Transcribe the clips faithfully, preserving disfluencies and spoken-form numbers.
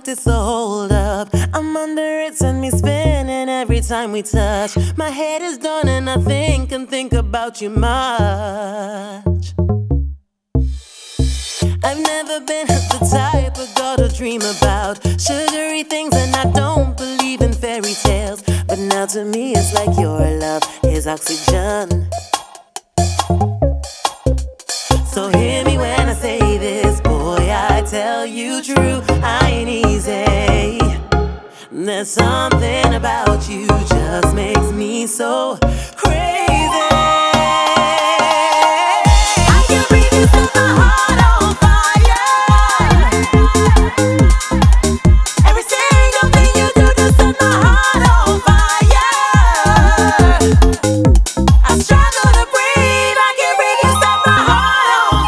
this a hold up? I'm under it, send me spinning every time we touch. My head is done and I think and think about you much. I've never been the type of girl to dream about sugary things, and I don't believe in fairy tales. But now to me it's like your love is oxygen. So hear me when I say this, boy, I tell you true, I ain't easy. There's something about you just makes me so crazy. I can breathe, you set my heart on fire. Every single thing you do just set my heart on fire. I struggle to breathe, I can breathe, you set my heart on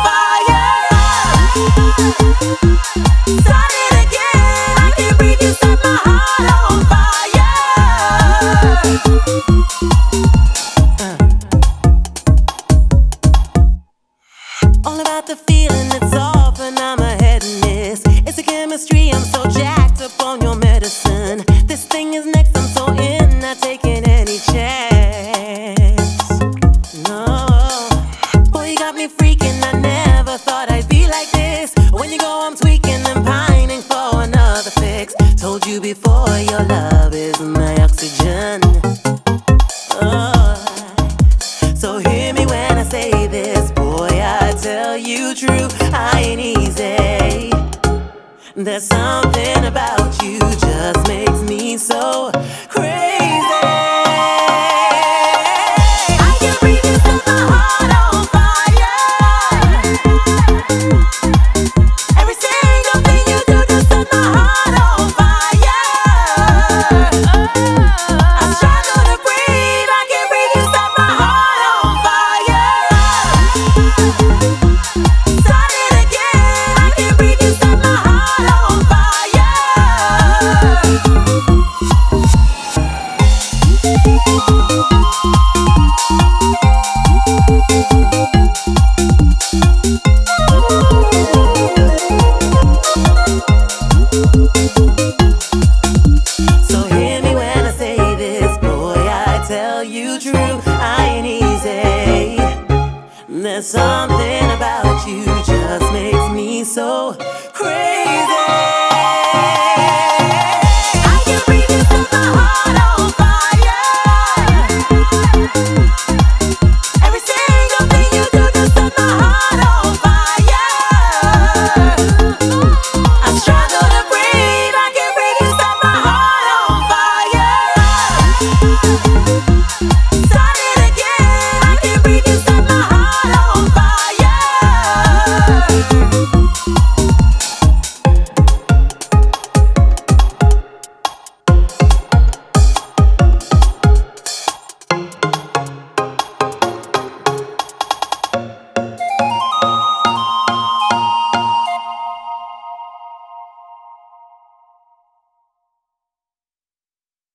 fire. Start it again, I can breathe, you set my heart on fire. All about the feeling, it's off and I'm ahead in this. It's a chemistry, I'm so jacked up on your medicine. This thing is next, I'm so in, not taking any chance. No, boy, you got me freaking, I never thought I'd be like this. When you go, I'm tweaking and pining for another fix. Told you before, your love is my oxygen. Oh, so hear me when I say this, boy, I tell you true, I ain't easy. There's something about you just makes me so crazy.